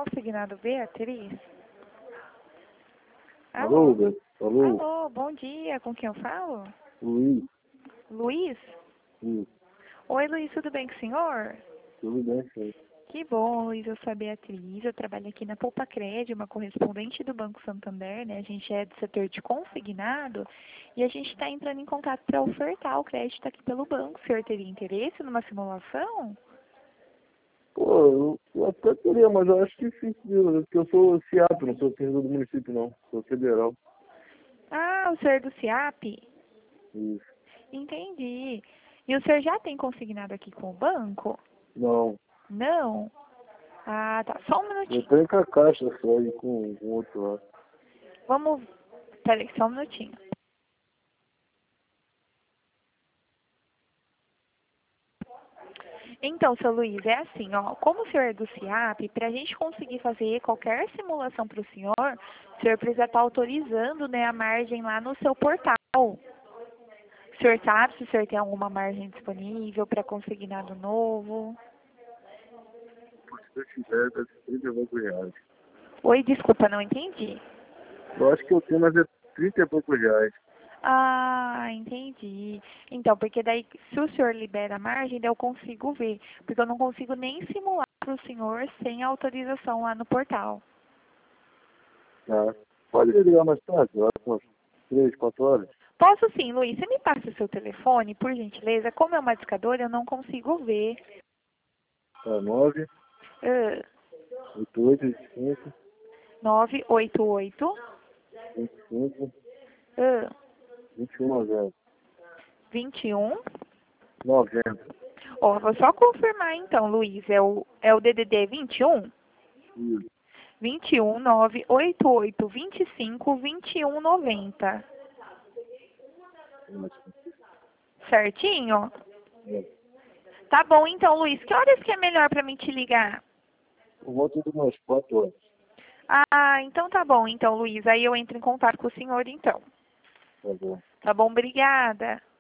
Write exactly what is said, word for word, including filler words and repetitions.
consignado Beatriz? Alô, Alô? Beto? Alô? Alô, bom dia. Com quem eu falo? Luiz? Luiz? Sim, Oi, Luiz, tudo bem com o senhor? tudo bem, sim. Que bom, Luiz. Eu sou a Beatriz. Eu trabalho aqui na Poupa Cred, uma correspondente do Banco Santander, né? A gente é do setor de consignado e a gente está entrando em contato para ofertar o crédito aqui pelo banco. O senhor teria interesse numa simulação? Pô, eu, eu até queria, mas eu acho difícil, viu? Porque eu sou CIAP, não sou servidor do município, não. Sou federal. Ah, o senhor é do SIAP? Isso. Entendi. E o senhor já tem consignado aqui com o banco? Não, Não? Ah, tá. Só um eu minutinho. tenho com a caixa só e com o outro lá. Vamos... Peraí, só um minutinho. Então, seu Luiz, é assim, ó. Como o senhor é do SIAP, para a gente conseguir fazer qualquer simulação para o senhor, o senhor precisa estar autorizando, né, a margem lá no seu portal. O senhor sabe se o senhor tem alguma margem disponível para consignado novo? Se eu tiver, deve ser trinta e poucos reais. Oi, desculpa, não entendi. Eu acho que eu tenho, mas é trinta e poucos reais. Ah, entendi. Então, porque daí, se o senhor libera a margem, daí eu consigo ver. Porque eu não consigo nem simular para o senhor sem autorização lá no portal. Tá? Pode me ligar mais tarde, eu acho umas três, quatro horas. Posso sim, Luiz. Você me passa o seu telefone, por gentileza? Como é uma discadora, eu não consigo ver. Tá, nove, Ah, oito, oito, vinte e cinco, nove oito oito vinte e cinco, ah, vinte e um, noventa. vinte e um. noventa. Ó, vou só confirmar então, Luiz. É o, é o D D D vinte e um? Isso. vinte e um, nove oito oito, vinte e cinco, vinte e um, noventa. Certinho? É. Tá bom então, Luiz. Que horas que é melhor pra mim te ligar? Por volta de umas quatro horas. Ah, então tá bom, então, Luiz. Aí eu entro em contato com o senhor, então. Tá bom. Tá bom? Obrigada.